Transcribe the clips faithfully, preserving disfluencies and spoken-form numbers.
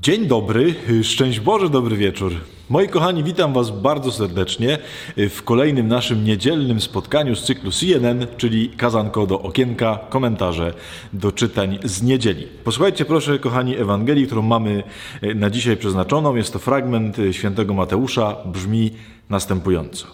Dzień dobry, szczęść Boże, dobry wieczór. Moi kochani, witam Was bardzo serdecznie w kolejnym naszym niedzielnym spotkaniu z cyklu C N N, czyli Kazanko do okienka, komentarze do czytań z niedzieli. Posłuchajcie proszę, kochani, Ewangelii, którą mamy na dzisiaj przeznaczoną. Jest to fragment świętego Mateusza, brzmi następująco.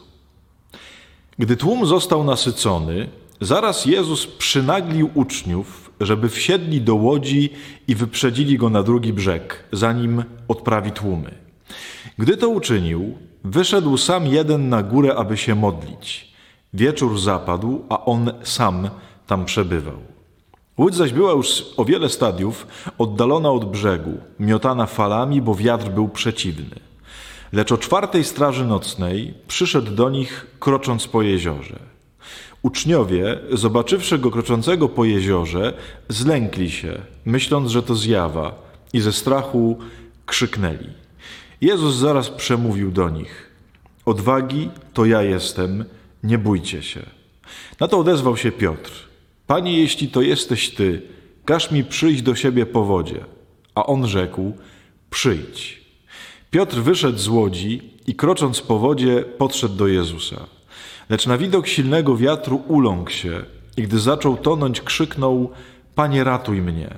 Gdy tłum został nasycony, zaraz Jezus przynaglił uczniów, żeby wsiedli do łodzi i wyprzedzili go na drugi brzeg, zanim odprawi tłumy. Gdy to uczynił, wyszedł sam jeden na górę, aby się modlić. Wieczór zapadł, a on sam tam przebywał. Łódź zaś była już o wiele stadiów oddalona od brzegu, miotana falami, bo wiatr był przeciwny. Lecz o czwartej straży nocnej przyszedł do nich, krocząc po jeziorze. Uczniowie, zobaczywszy go kroczącego po jeziorze, zlękli się, myśląc, że to zjawa, i ze strachu krzyknęli. Jezus zaraz przemówił do nich. Odwagi, to ja jestem, nie bójcie się. Na to odezwał się Piotr. Panie, jeśli to jesteś Ty, każ mi przyjść do siebie po wodzie. A on rzekł, przyjdź. Piotr wyszedł z łodzi i krocząc po wodzie podszedł do Jezusa. Lecz na widok silnego wiatru uląkł się i gdy zaczął tonąć, krzyknął, Panie, ratuj mnie.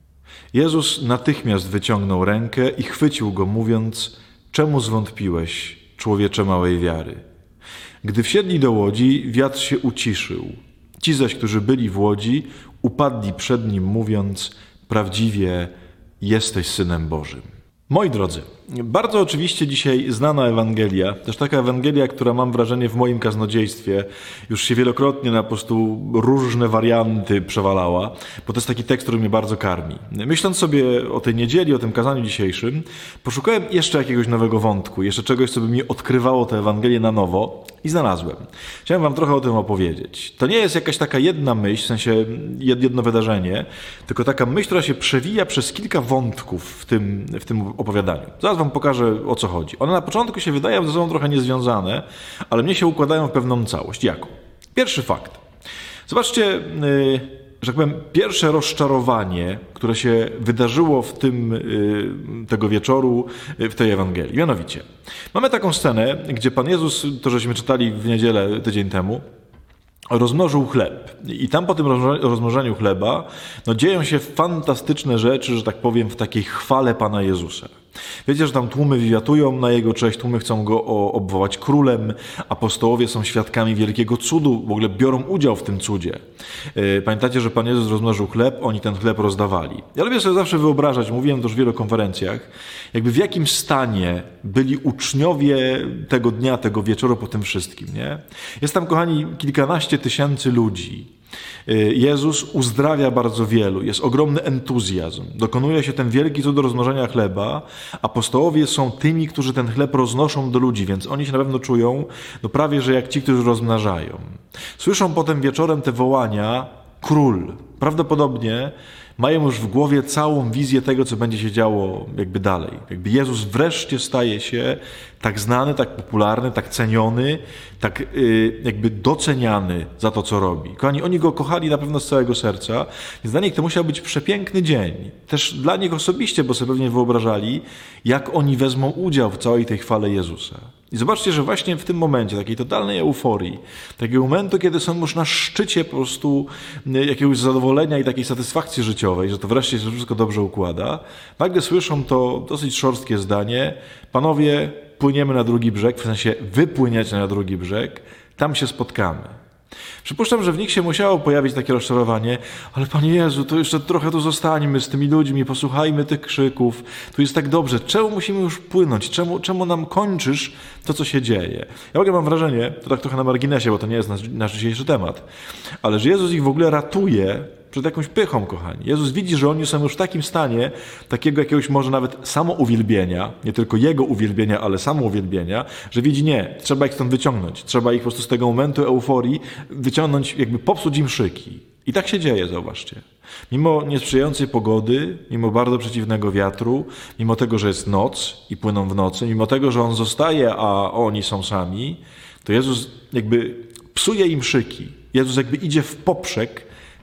Jezus natychmiast wyciągnął rękę i chwycił go, mówiąc, czemu zwątpiłeś, człowiecze małej wiary? Gdy wsiedli do łodzi, wiatr się uciszył. Ci zaś, którzy byli w łodzi, upadli przed nim, mówiąc, prawdziwie jesteś Synem Bożym. Moi drodzy, bardzo oczywiście dzisiaj znana Ewangelia, też taka Ewangelia, która mam wrażenie w moim kaznodziejstwie już się wielokrotnie na po prostu różne warianty przewalała, bo to jest taki tekst, który mnie bardzo karmi. Myśląc sobie o tej niedzieli, o tym kazaniu dzisiejszym, poszukałem jeszcze jakiegoś nowego wątku, jeszcze czegoś, co by mi odkrywało tę Ewangelię na nowo i znalazłem. Chciałem wam trochę o tym opowiedzieć. To nie jest jakaś taka jedna myśl, w sensie jedno wydarzenie, tylko taka myśl, która się przewija przez kilka wątków w tym, w tym opowiadaniu. Zaraz wam pokażę, o co chodzi. One na początku się wydają ze sobą trochę niezwiązane, ale mnie się układają w pewną całość. Jaką? Pierwszy fakt. Zobaczcie, yy, że tak powiem, pierwsze rozczarowanie, które się wydarzyło w tym, yy, tego wieczoru yy, w tej Ewangelii. Mianowicie, mamy taką scenę, gdzie Pan Jezus, to żeśmy czytali w niedzielę tydzień temu, rozmnożył chleb. I tam po tym rozmnożeniu chleba no, dzieją się fantastyczne rzeczy, że tak powiem, w takiej chwale Pana Jezusa. Wiecie, że tam tłumy wywiatują na Jego cześć, tłumy chcą Go obwołać królem, apostołowie są świadkami wielkiego cudu, w ogóle biorą udział w tym cudzie. Pamiętacie, że Pan Jezus rozmnożył chleb, oni ten chleb rozdawali. Ja lubię sobie zawsze wyobrażać, mówiłem to już w wielu konferencjach, jakby w jakim stanie byli uczniowie tego dnia, tego wieczoru po tym wszystkim, nie? Jest tam, kochani, kilkanaście tysięcy ludzi. Jezus uzdrawia bardzo wielu, jest ogromny entuzjazm. Dokonuje się ten wielki cud rozmnożenia chleba. Apostołowie są tymi, którzy ten chleb roznoszą do ludzi, więc oni się na pewno czują no prawie, że jak ci, którzy rozmnażają. Słyszą potem wieczorem te wołania, król. Prawdopodobnie mają już w głowie całą wizję tego, co będzie się działo jakby dalej. Jakby Jezus wreszcie staje się tak znany, tak popularny, tak ceniony, tak yy, jakby doceniany za to, co robi. Kochani, oni Go kochali na pewno z całego serca, więc dla nich to musiał być przepiękny dzień. Też dla nich osobiście, bo sobie pewnie wyobrażali, jak oni wezmą udział w całej tej chwale Jezusa. I zobaczcie, że właśnie w tym momencie, takiej totalnej euforii, takiego momentu, kiedy są już na szczycie po prostu jakiegoś zadowolenia i takiej satysfakcji życiowej, że to wreszcie się wszystko dobrze układa, nagle słyszą to dosyć szorstkie zdanie, panowie, płyniemy na drugi brzeg, w sensie wypłyniecie na drugi brzeg, tam się spotkamy. Przypuszczam, że w nich się musiało pojawić takie rozczarowanie, ale Panie Jezu, to jeszcze trochę tu zostańmy z tymi ludźmi, posłuchajmy tych krzyków, tu jest tak dobrze, czemu musimy już płynąć, czemu, czemu nam kończysz to, co się dzieje? Ja w ogóle mam wrażenie, to tak trochę na marginesie, bo to nie jest nasz, nasz dzisiejszy temat, ale że Jezus ich w ogóle ratuje przed jakąś pychą, kochani. Jezus widzi, że oni są już w takim stanie, takiego jakiegoś może nawet samouwielbienia, nie tylko Jego uwielbienia, ale samouwielbienia, że widzi, nie, trzeba ich stąd wyciągnąć, trzeba ich po prostu z tego momentu euforii wyciągnąć, jakby popsuć im szyki. I tak się dzieje, zauważcie. Mimo niesprzyjającej pogody, mimo bardzo przeciwnego wiatru, mimo tego, że jest noc i płyną w nocy, mimo tego, że On zostaje, a oni są sami, to Jezus jakby psuje im szyki. Jezus jakby idzie w poprzek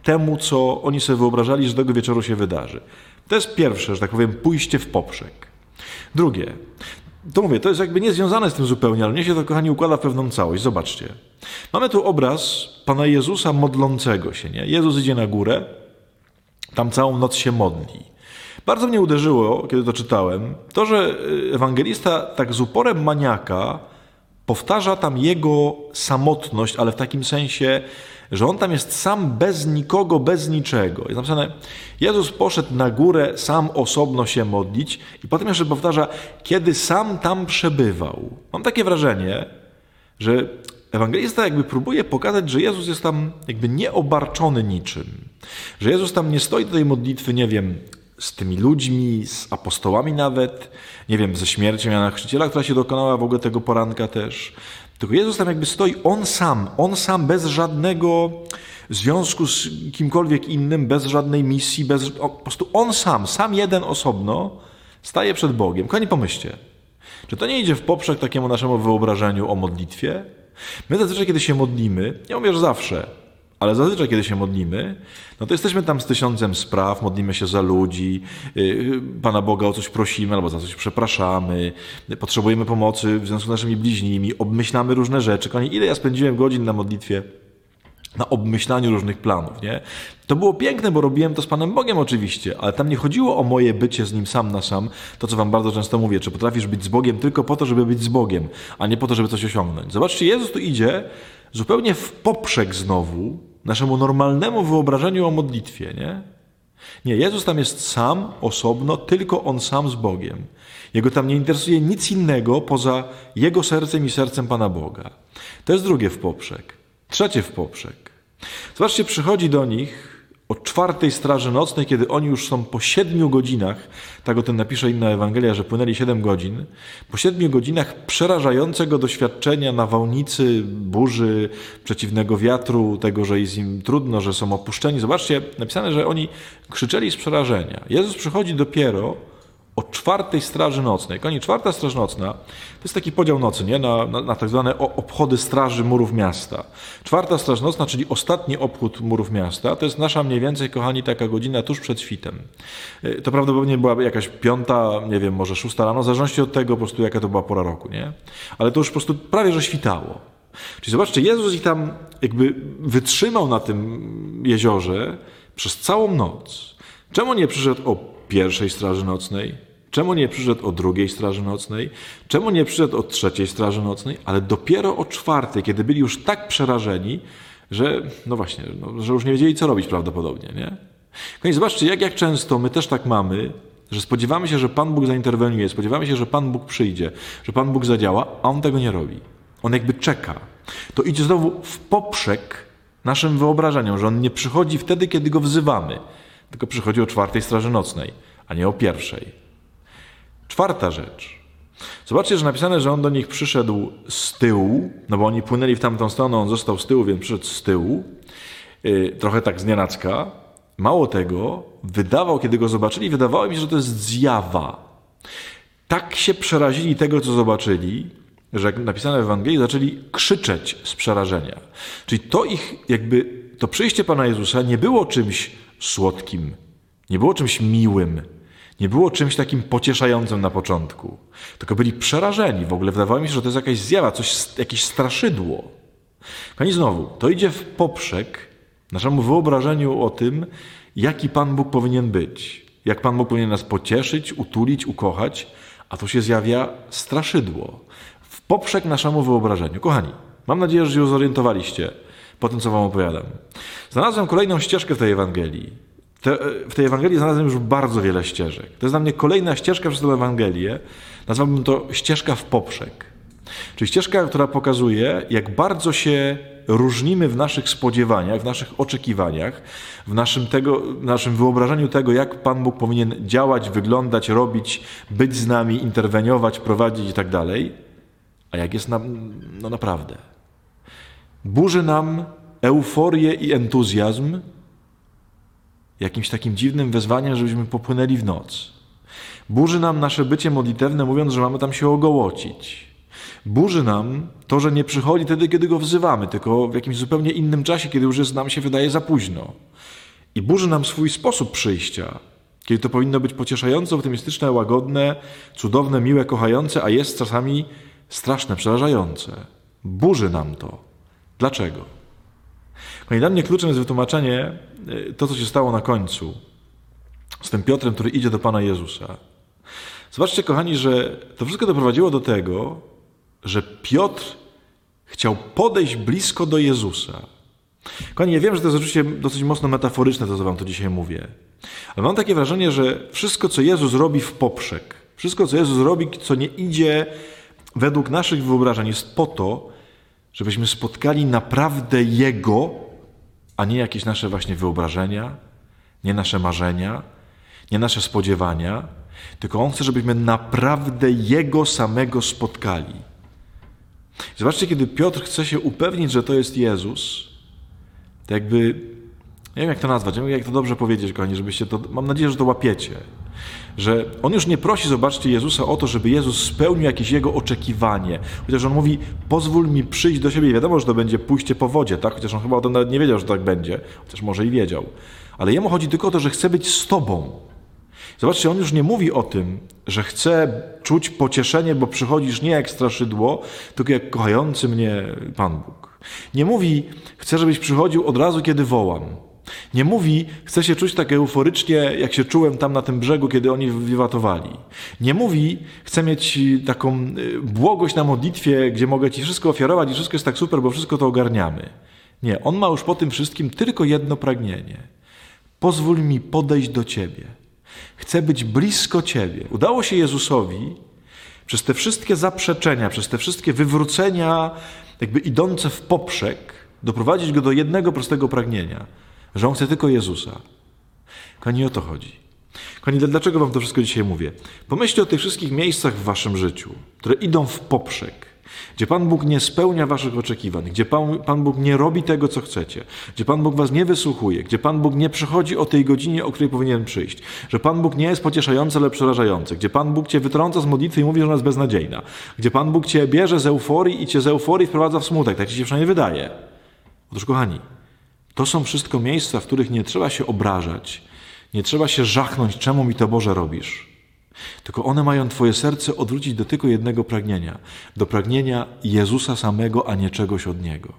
temu, co oni sobie wyobrażali, że tego wieczoru się wydarzy. To jest pierwsze, że tak powiem, pójście w poprzek. Drugie, to mówię, to jest jakby niezwiązane z tym zupełnie, ale mnie się to, kochani, układa w pewną całość. Zobaczcie. Mamy tu obraz Pana Jezusa modlącego się, nie? Jezus idzie na górę, tam całą noc się modli. Bardzo mnie uderzyło, kiedy to czytałem, to, że ewangelista tak z uporem maniaka powtarza tam jego samotność, ale w takim sensie, że on tam jest sam bez nikogo, bez niczego. Jest napisane, Jezus poszedł na górę sam osobno się modlić i potem jeszcze powtarza, kiedy sam tam przebywał. Mam takie wrażenie, że ewangelista jakby próbuje pokazać, że Jezus jest tam jakby nieobarczony niczym. Że Jezus tam nie stoi do tej modlitwy, nie wiem, z tymi ludźmi, z apostołami nawet, nie wiem, ze śmiercią Jana Chrzciciela, która się dokonała w ogóle tego poranka też. Tylko Jezus tam jakby stoi, On sam, On sam bez żadnego związku z kimkolwiek innym, bez żadnej misji, bez, po prostu On sam, sam jeden osobno staje przed Bogiem. Kochani, pomyślcie, czy to nie idzie w poprzek takiemu naszemu wyobrażeniu o modlitwie? My zazwyczaj, kiedy się modlimy, nie mówię, że zawsze, ale zazwyczaj, kiedy się modlimy, no to jesteśmy tam z tysiącem spraw, modlimy się za ludzi, Pana Boga o coś prosimy albo za coś przepraszamy, potrzebujemy pomocy w związku z naszymi bliźnimi, obmyślamy różne rzeczy. Kochani, ile ja spędziłem godzin na modlitwie, na obmyślaniu różnych planów, nie? To było piękne, bo robiłem to z Panem Bogiem oczywiście, ale tam nie chodziło o moje bycie z Nim sam na sam, to co wam bardzo często mówię, czy potrafisz być z Bogiem tylko po to, żeby być z Bogiem, a nie po to, żeby coś osiągnąć. Zobaczcie, Jezus tu idzie zupełnie w poprzek znowu naszemu normalnemu wyobrażeniu o modlitwie, nie? Nie, Jezus tam jest sam, osobno, tylko On sam z Bogiem. Jego tam nie interesuje nic innego poza Jego sercem i sercem Pana Boga. To jest drugie w poprzek. Trzecie w poprzek. Zobaczcie, przychodzi do nich o czwartej straży nocnej, kiedy oni już są po siedmiu godzinach, tak o tym napisze inna Ewangelia, że płynęli siedem godzin, po siedmiu godzinach przerażającego doświadczenia nawałnicy, burzy, przeciwnego wiatru, tego, że jest im trudno, że są opuszczeni. Zobaczcie, napisane, że oni krzyczeli z przerażenia. Jezus przychodzi dopiero o czwartej straży nocnej. Koni, czwarta straż nocna to jest taki podział nocy, nie? Na, na, na tak zwane obchody straży murów miasta. Czwarta straż nocna, czyli ostatni obchód murów miasta, to jest nasza mniej więcej, kochani, taka godzina tuż przed świtem. To prawdopodobnie była jakaś piąta, nie wiem, może szósta rano, w zależności od tego po prostu, jaka to była pora roku, nie? Ale to już po prostu prawie, że świtało. Czyli zobaczcie, Jezus ich tam jakby wytrzymał na tym jeziorze przez całą noc. Czemu nie przyszedł o pierwszej straży nocnej? Czemu nie przyszedł o drugiej straży nocnej? Czemu nie przyszedł o trzeciej straży nocnej? Ale dopiero o czwartej, kiedy byli już tak przerażeni, że no właśnie, no, że już nie wiedzieli, co robić prawdopodobnie, nie? No i zobaczcie, jak, jak często my też tak mamy, że spodziewamy się, że Pan Bóg zainterweniuje, spodziewamy się, że Pan Bóg przyjdzie, że Pan Bóg zadziała, a On tego nie robi. On jakby czeka. To idzie znowu w poprzek naszym wyobrażeniom, że On nie przychodzi wtedy, kiedy Go wzywamy, tylko przychodzi o czwartej straży nocnej, a nie o pierwszej. Czwarta rzecz. Zobaczcie, że napisane, że On do nich przyszedł z tyłu, no bo oni płynęli w tamtą stronę, On został z tyłu, więc przyszedł z tyłu, yy, trochę tak znienacka. Mało tego, wydawał, kiedy Go zobaczyli, wydawało mi się, że to jest zjawa. Tak się przerazili tego, co zobaczyli, że jak napisane w Ewangelii, zaczęli krzyczeć z przerażenia. Czyli to ich jakby, to przyjście Pana Jezusa nie było czymś słodkim, nie było czymś miłym, nie było czymś takim pocieszającym na początku, tylko byli przerażeni. W ogóle wydawało mi się, że to jest jakaś zjawa, coś, jakieś straszydło. I znowu, to idzie w poprzek naszemu wyobrażeniu o tym, jaki Pan Bóg powinien być, jak Pan Bóg powinien nas pocieszyć, utulić, ukochać, a tu się zjawia straszydło. W poprzek naszemu wyobrażeniu. Kochani, mam nadzieję, że się zorientowaliście po tym, co wam opowiadam. Znalazłem kolejną ścieżkę w tej Ewangelii. Te, w tej Ewangelii znalazłem już bardzo wiele ścieżek. To jest dla mnie kolejna ścieżka przez tę Ewangelię. Nazwałbym to ścieżka w poprzek. Czyli ścieżka, która pokazuje, jak bardzo się różnimy w naszych spodziewaniach, w naszych oczekiwaniach, w naszym, tego, w naszym wyobrażeniu tego, jak Pan Bóg powinien działać, wyglądać, robić, być z nami, interweniować, prowadzić i tak dalej. A jak jest nam, no naprawdę. Burzy nam euforię i entuzjazm jakimś takim dziwnym wezwaniem, żebyśmy popłynęli w noc. Burzy nam nasze bycie modlitewne, mówiąc, że mamy tam się ogołocić. Burzy nam to, że nie przychodzi wtedy, kiedy Go wzywamy, tylko w jakimś zupełnie innym czasie, kiedy już jest, nam się wydaje za późno. I burzy nam swój sposób przyjścia, kiedy to powinno być pocieszające, optymistyczne, łagodne, cudowne, miłe, kochające, a jest czasami straszne, przerażające. Burzy nam to. Dlaczego? No i dla mnie kluczem jest wytłumaczenie to, co się stało na końcu z tym Piotrem, który idzie do Pana Jezusa. Zobaczcie, kochani, że to wszystko doprowadziło do tego, że Piotr chciał podejść blisko do Jezusa. Kochani, ja wiem, że to jest oczywiście dosyć mocno metaforyczne, to co wam tu dzisiaj mówię. Ale mam takie wrażenie, że wszystko, co Jezus robi w poprzek, wszystko, co Jezus robi, co nie idzie według naszych wyobrażeń, jest po to, żebyśmy spotkali naprawdę Jego, a nie jakieś nasze właśnie wyobrażenia, nie nasze marzenia, nie nasze spodziewania, tylko On chce, żebyśmy naprawdę Jego samego spotkali. Zobaczcie, kiedy Piotr chce się upewnić, że to jest Jezus, to jakby, nie wiem jak to nazwać, nie wiem jak to dobrze powiedzieć, kochani, żebyście to, mam nadzieję, że to łapiecie, że on już nie prosi, zobaczcie, Jezusa o to, żeby Jezus spełnił jakieś Jego oczekiwanie, chociaż On mówi, pozwól mi przyjść do siebie i wiadomo, że to będzie pójście po wodzie, tak? Chociaż On chyba o tym nawet nie wiedział, że tak będzie, chociaż może i wiedział, ale Jemu chodzi tylko o to, że chce być z Tobą. Zobaczcie, On już nie mówi o tym, że chce czuć pocieszenie, bo przychodzisz nie jak straszydło, tylko jak kochający mnie Pan Bóg. Nie mówi, chcę, żebyś przychodził od razu, kiedy wołam. Nie mówi, chcę się czuć tak euforycznie, jak się czułem tam na tym brzegu, kiedy oni wiwatowali. Nie mówi, chcę mieć taką błogość na modlitwie, gdzie mogę Ci wszystko ofiarować i wszystko jest tak super, bo wszystko to ogarniamy. Nie, On ma już po tym wszystkim tylko jedno pragnienie. Pozwól mi podejść do Ciebie. Chcę być blisko Ciebie. Udało się Jezusowi przez te wszystkie zaprzeczenia, przez te wszystkie wywrócenia, jakby idące w poprzek, doprowadzić Go do jednego prostego pragnienia, że On chce tylko Jezusa. Kochani, o to chodzi. Kochani, dlaczego wam to wszystko dzisiaj mówię? Pomyślcie o tych wszystkich miejscach w waszym życiu, które idą w poprzek, gdzie Pan Bóg nie spełnia waszych oczekiwań, gdzie Pan, Pan Bóg nie robi tego, co chcecie, gdzie Pan Bóg was nie wysłuchuje, gdzie Pan Bóg nie przychodzi o tej godzinie, o której powinien przyjść, że Pan Bóg nie jest pocieszający, ale przerażający, gdzie Pan Bóg cię wytrąca z modlitwy i mówi, że ona jest beznadziejna, gdzie Pan Bóg cię bierze z euforii i cię z euforii wprowadza w smutek, tak ci się przynajmniej wydaje. Otóż, kochani, to są wszystko miejsca, w których nie trzeba się obrażać, nie trzeba się żachnąć, czemu mi to, Boże, robisz. Tylko one mają twoje serce odwrócić do tylko jednego pragnienia. Do pragnienia Jezusa samego, a nie czegoś od Niego.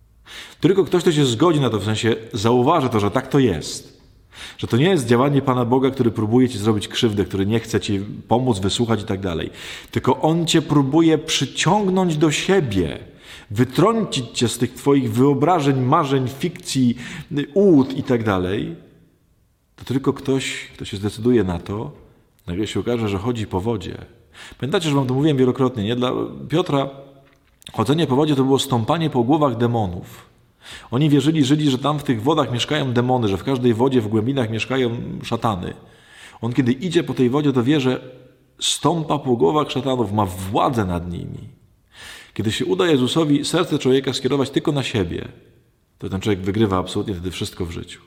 Tylko ktoś, kto się zgodzi na to, w sensie zauważy to, że tak to jest. Że to nie jest działanie Pana Boga, który próbuje ci zrobić krzywdę, który nie chce ci pomóc, wysłuchać i tak dalej. Tylko On cię próbuje przyciągnąć do siebie. Wytrącić cię z tych twoich wyobrażeń, marzeń, fikcji, ułód i tak dalej. To tylko ktoś, kto się zdecyduje na to, nagle się okaże, że chodzi po wodzie. Pamiętacie, że wam to mówiłem wielokrotnie, nie? Dla Piotra chodzenie po wodzie to było stąpanie po głowach demonów. Oni wierzyli, Żydzi, że tam w tych wodach mieszkają demony, że w każdej wodzie, w głębinach mieszkają szatany. On kiedy idzie po tej wodzie, to wie, że stąpa po głowach szatanów, ma władzę nad nimi. Kiedy się uda Jezusowi serce człowieka skierować tylko na siebie, to ten człowiek wygrywa absolutnie wtedy wszystko w życiu.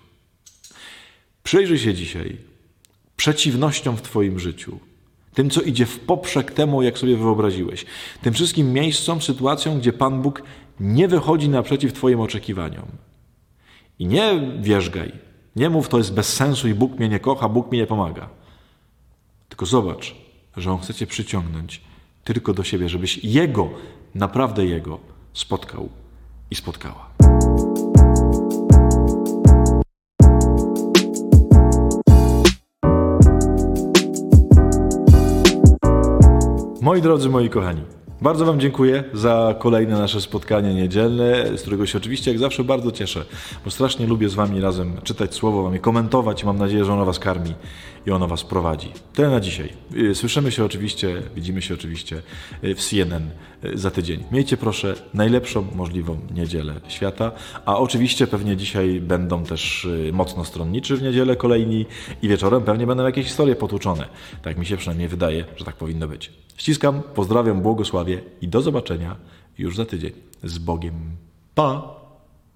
Przyjrzyj się dzisiaj przeciwnościom w twoim życiu, tym, co idzie w poprzek temu, jak sobie wyobraziłeś, tym wszystkim miejscom, sytuacjom, gdzie Pan Bóg nie wychodzi naprzeciw twoim oczekiwaniom. I nie wierzgaj, nie mów, to jest bez sensu i Bóg mnie nie kocha, Bóg mi nie pomaga. Tylko zobacz, że On chce cię przyciągnąć tylko do siebie, żebyś Jego, naprawdę Jego spotkał i spotkała. Moi drodzy, moi kochani, bardzo wam dziękuję za kolejne nasze spotkanie niedzielne, z którego się oczywiście jak zawsze bardzo cieszę, bo strasznie lubię z wami razem czytać słowo, wam je komentować i mam nadzieję, że ono was karmi i ono was prowadzi. Tyle na dzisiaj. Słyszymy się oczywiście, widzimy się oczywiście w C N N za tydzień. Miejcie proszę najlepszą możliwą niedzielę świata, a oczywiście pewnie dzisiaj będą też mocno stronniczy w niedzielę kolejni i wieczorem pewnie będą jakieś historie potłuczone. Tak mi się przynajmniej wydaje, że tak powinno być. Ściskam, pozdrawiam, błogosławię i do zobaczenia już za tydzień. Z Bogiem. Pa!